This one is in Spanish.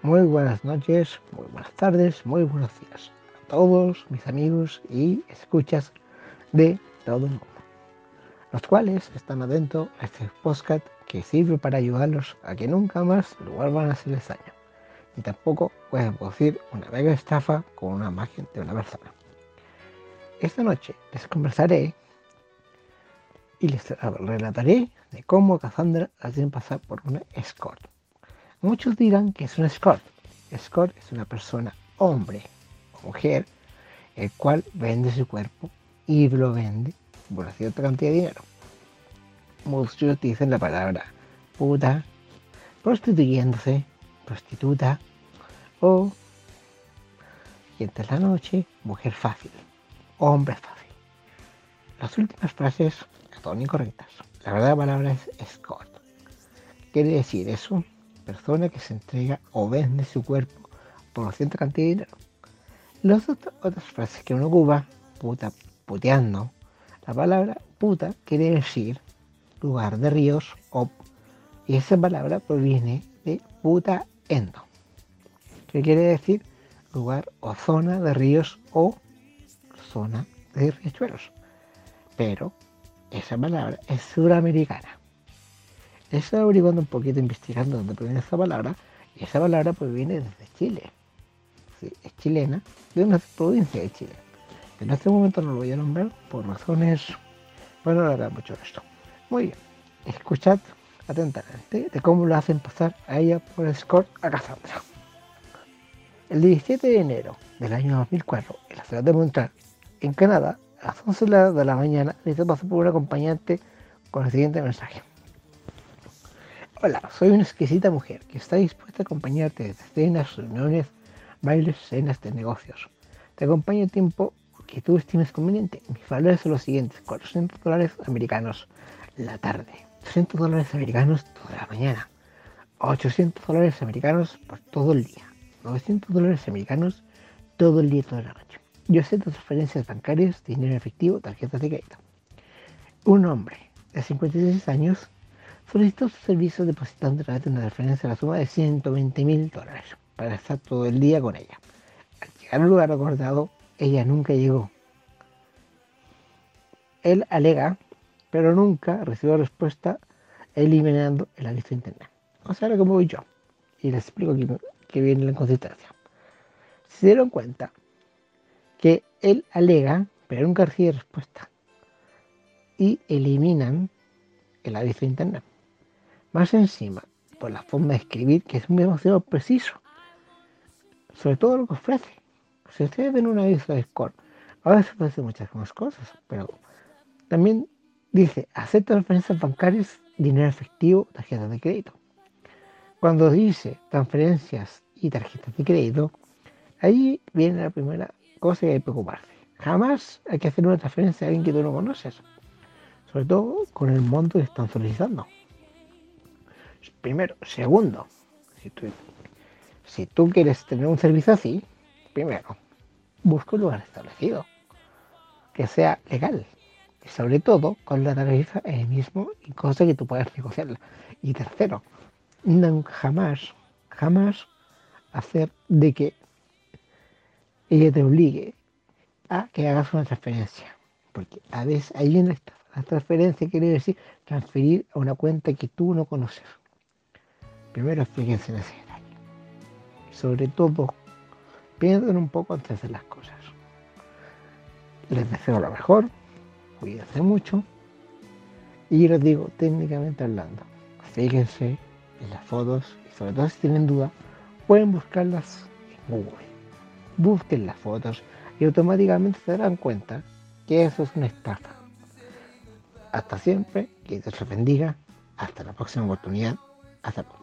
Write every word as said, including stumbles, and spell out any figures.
Muy buenas noches, muy buenas tardes, muy buenos días a todos mis amigos y escuchas de todo el mundo, los cuales están atentos a este podcast que sirve para ayudarlos a que nunca más lo vuelvan a hacerles daño, y tampoco pueden producir una mega estafa con una imagen de una persona. Esta noche les conversaré y les relataré de cómo Cassandra hacen pasar por una escort. Muchos dirán que es un escort. Escort es una persona, hombre o mujer, el cual vende su cuerpo y lo vende por una cierta cantidad de dinero. Muchos dicen la palabra puta, prostituyéndose, prostituta o, y entre la noche, mujer fácil, hombre fácil. Las últimas frases son incorrectas. La verdadera palabra es escort. Quiere decir eso, persona que se entrega o vende su cuerpo por una cierta cantidad de dinero. Las otras frases que uno ocupa, puta, puteando, la palabra puta quiere decir lugar de ríos o, y esa palabra proviene de puta endo, que quiere decir lugar o zona de ríos o zona de riachuelos. Pero esa palabra es suramericana. He estado averiguando un poquito, investigando dónde proviene esa palabra, y esa palabra proviene desde Chile. Sí, es chilena, de una provincia de Chile. En este momento no lo voy a nombrar por razones, bueno, no hará mucho esto. Muy bien, escuchad atentamente de cómo lo hacen pasar a ella por escort a Cassandra. El diecisiete de enero del año dos mil cuatro, en la ciudad de Montreal, en Canadá, a las once de la mañana, le hizo pasar por un acompañante con el siguiente mensaje. Hola, soy una exquisita mujer que está dispuesta a acompañarte desde cenas, reuniones, bailes, cenas de negocios. Te acompaño el tiempo que tú estimes conveniente. Mis valores son los siguientes: cuatrocientos dólares americanos la tarde, trescientos dólares americanos toda la mañana, ochocientos dólares americanos por todo el día, novecientos dólares americanos todo el día, toda la noche. Yo acepto transferencias bancarias, dinero efectivo, tarjetas de crédito. Un hombre de cincuenta y seis años solicitó su servicio depositando a través de una referencia a la suma de ciento veinte mil dólares para estar todo el día con ella. Al llegar al lugar acordado, ella nunca llegó. Él alega, pero nunca recibió respuesta, eliminando el aviso de internet. O sea, ahora como voy yo, y les explico que, que viene la inconsistencia. Se dieron cuenta que él alega, pero nunca recibe respuesta, y eliminan el aviso de internet. Más encima, por la forma de escribir, que es demasiado preciso, sobre todo lo que ofrece. Si ustedes ven una aviso de Score, ahora se ofrece muchas más cosas, pero también dice: acepta transferencias bancarias, dinero efectivo, tarjetas de crédito. Cuando dice transferencias y tarjetas de crédito, ahí viene la primera cosa que hay que preocuparse. Jamás hay que hacer una transferencia a alguien que tú no conoces, sobre todo con el monto que están solicitando. Primero. Segundo, si tú, si tú quieres tener un servicio así, primero, busca un lugar establecido, que sea legal, y sobre todo con la tarifa el mismo y cosa que tú puedas negociarla. Y tercero, nunca, jamás, jamás hacer de que ella te obligue a que hagas una transferencia, porque a veces hay una la transferencia quiere decir transferir a una cuenta que tú no conoces. Primero fíjense en ese detalle. Sobre todo, piensen un poco antes de hacer las cosas. Les deseo lo mejor, cuídense mucho, y les digo, técnicamente hablando, fíjense en las fotos, y sobre todo si tienen duda, pueden buscarlas en Google. Busquen las fotos y automáticamente se darán cuenta que eso es una estafa. Hasta siempre, que Dios los bendiga, hasta la próxima oportunidad, hasta luego.